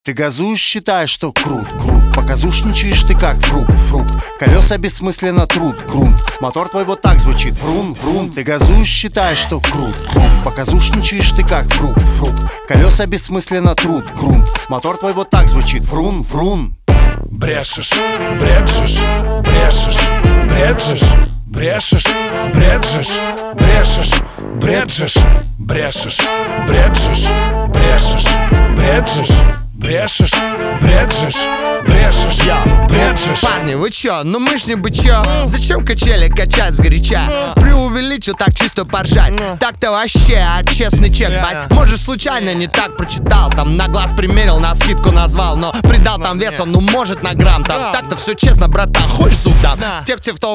Ты газуешь, считаешь, что крут, показушничаешь ты как фрукт. Колеса бессмысленно трут, грунт. Мотор твой вот так звучит, врун. Ты газуешь, считаешь, что крут, показушничаешь ты как фрукт. Колеса бессмысленно трут, грунт. Мотор твой вот так звучит, врун. Брешешь, бреджешь, брешешь, бреджешь, брешешь, бреджешь, брешешь, бреджешь, брешешь, бреджешь, брешешь, бреджешь, брешешь, бреджешь, брешешь, бреджешь. Парни, вы чё? Ну мы ж не бычё. Зачем качели качать сгоряча? Преувеличил так чисто поржать. Так-то вообще, честный чек, бать. Может случайно не так прочитал. Там на глаз примерил, на скидку назвал. Но придал там веса, ну может на грамм. Там так-то все честно, братан, хочешь зуб дам? Тех, кто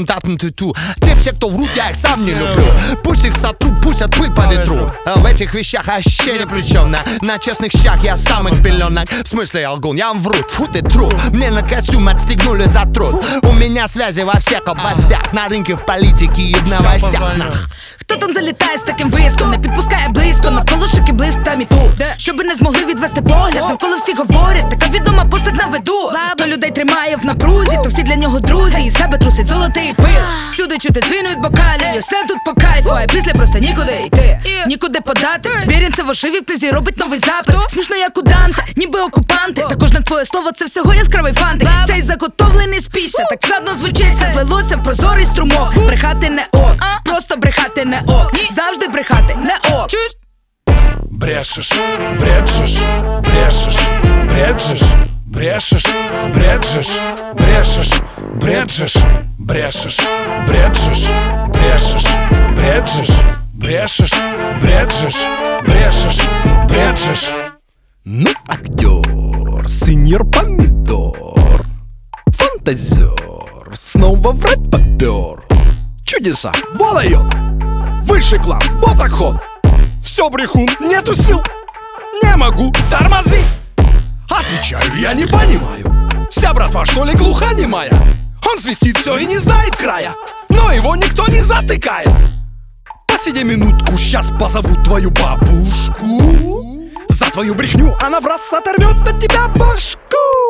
те, кто врут, я их сам не люблю. Пусть их сотру, пустят пыль по ветру. В этих вещах вообще ни при чем. На честных щах я самых пеленок. В смысле, я лгун, я вам вру, тьфу ты тру. Мне на костюм отстегнули за труд. У меня связи во всех областях. На рынке, в политике і в новостях. Хто там залітає з таким виском, не підпускає близько, навколо шики блиск там і тут. Щоби не змогли відвести погляд, навколо всі говорять, така відома постать на виду. То людей тримає в напрузі, то всі для нього друзі. І себе трусить золотий пил. Всюди чути дзвінують бокалів, і все тут по кайфу. А після просто нікуди йти, нікуди подати. Бірінцев в ошиві в книзі робить новий запис. Смішно як у Данте, ніби окупанти. Та кожне твоє слово це всього яскравий фантик. Цей заготовлений спіч, так складно звучить. Все злилося в прозорий струмок. Брехати не ок, просто брехати не ок. Завжди брехати не ок. Брешешь, бреджешь, брешешь, бреджешь, брешешь, бреджешь, брешешь, бреджешь, брешешь, бреджешь, брешешь, бреджешь, брешешь, бреджешь, брешешь, бреджешь. Ну, актер, сеньор помидор, фантазер, снова врать попер. Чудеса, вот дает, высший класс, вот отход. Все, брехун, нету сил, не могу, тормози. Отвечаю, я не понимаю. Вся братва, что ли, глухонемая? Он свистит все и не знает края, но его никто не затыкает. Посиди минутку, сейчас позову твою бабушку. За твою брехню она враз оторвет от тебя башку.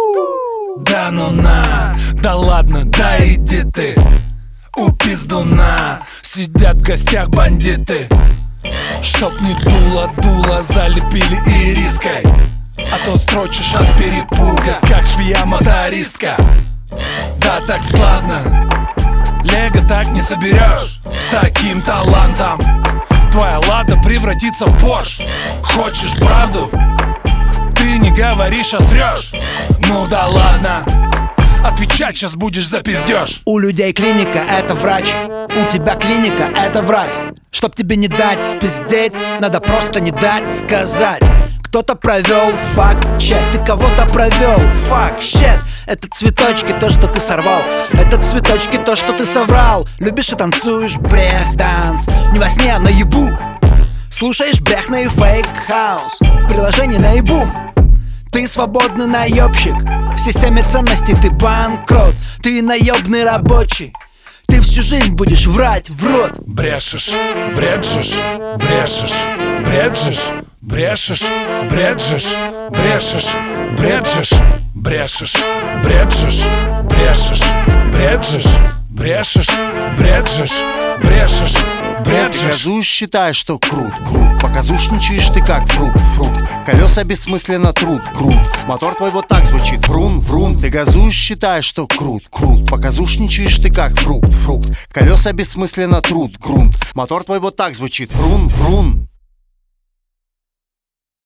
Да ну на, да ладно, да иди ты. У пиздуна сидят в гостях бандиты. Чтоб не дуло, залепили ириской. А то строчишь от перепуга, как швея-мотористка. Да так складно, лего так не соберешь. С таким талантом твоя лада превратится в Порш. Хочешь правду? Ты не говоришь, а срешь. Ну да ладно, отвечать сейчас будешь за пиздеж. У людей клиника — это врач, у тебя клиника — это врать. Чтоб тебе не дать спиздеть, надо просто не дать сказать. Кто-то провел факт-чек, ты кого-то провел факт-щет. Это цветочки, то, что ты сорвал. Это цветочки, то, что ты соврал. Любишь и танцуешь брех-данс, не во сне, а наяву. Слушаешь бэхна и фейк-хаус, приложение наебу. Ты свободный наебщик, в системе ценностей ты банкрот. Ты наебный рабочий, ты всю жизнь будешь врать в рот. Брешешь, бреджешь, брешешь, бреджешь, брешешь, бреджешь, брешешь, бреджешь, брешешь, бреджешь, брешешь, бреджешь, брешешь, бреджешь, брешешь, Ты бреджешь. газуешь, считаешь, что крут, показушничаешь ты как фрукт. Колеса бессмысленно трут, грунт. Мотор твой вот так звучит, врун. Ты газуешь, считаешь, что крут, показушничаешь ты как фрукт. Колеса бессмысленно трут, грунт. Мотор твой вот так звучит, врун.